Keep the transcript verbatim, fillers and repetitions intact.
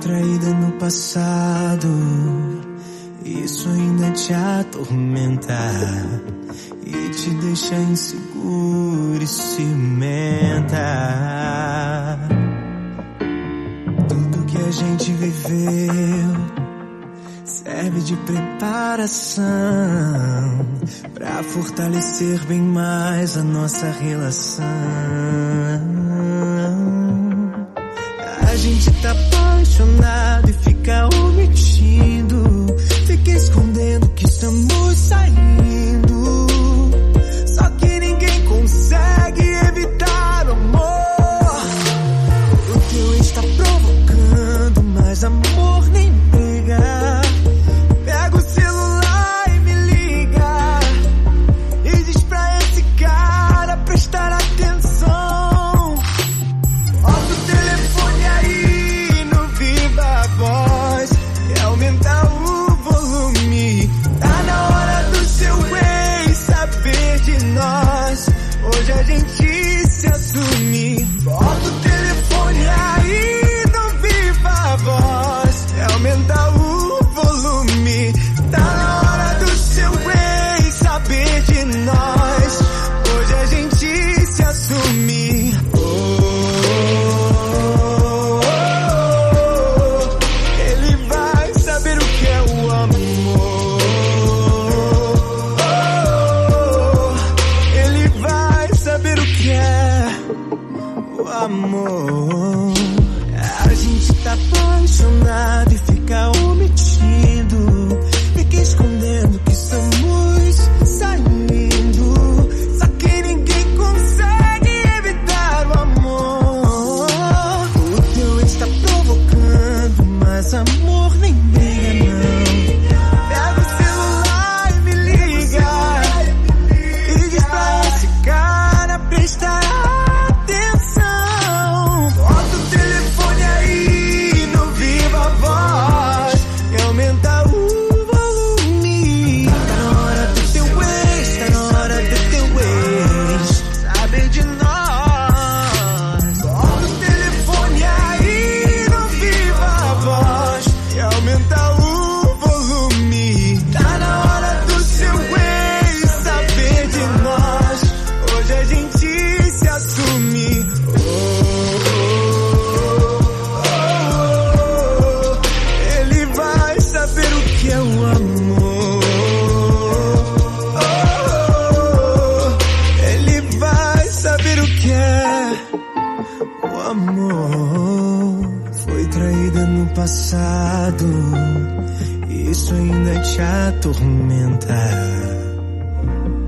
traída no passado, isso ainda te atormenta e te deixa inseguro e ciumenta. Tudo que a gente viveu serve de preparação pra fortalecer bem mais a nossa relação. A gente tá apaixonado e fica omitindo, fica escondendo que estamos saindo. Só que ninguém consegue evitar o amor. O teu ex tá provocando, mas amor nem briga. Pega o celular e me liga e diz pra esse cara prestar atenção. Bota o telefone aí no viva voz e aumenta o volume. Tá na hora do seu ex saber de nós. Hoje a gente se assume. Bota o telefone aí no viva voz e aumenta o volume. Tá na hora do seu ex saber de nós. Hoje a gente se assume. Oh, oh, oh, oh. Ele vai saber o que é o amor. Oh, oh, ele vai saber o que é o amor. A gente tá apaixonado e fica omitindo, fica escondendo que estamos saindo. Só que ninguém consegue evitar o amor. O teu ex tá provocando, mas amor nem briga não. Pega o celular e me liga e diz pra esse cara prestar atenção. Bota o telefone aí no viva voz e aumenta o volume. Tá na hora do teu ex, tá na hora do teu ex saber de nós. Bota o telefone aí no viva voz e aumenta o volume. Tá na hora do seu ex saber de nós. Hoje a gente se assume. Oh, oh, oh, oh. Ele vai saber o que é o amor. Oh, oh, ele vai saber o que é o amor. Foi traída no passado, isso ainda te atormenta.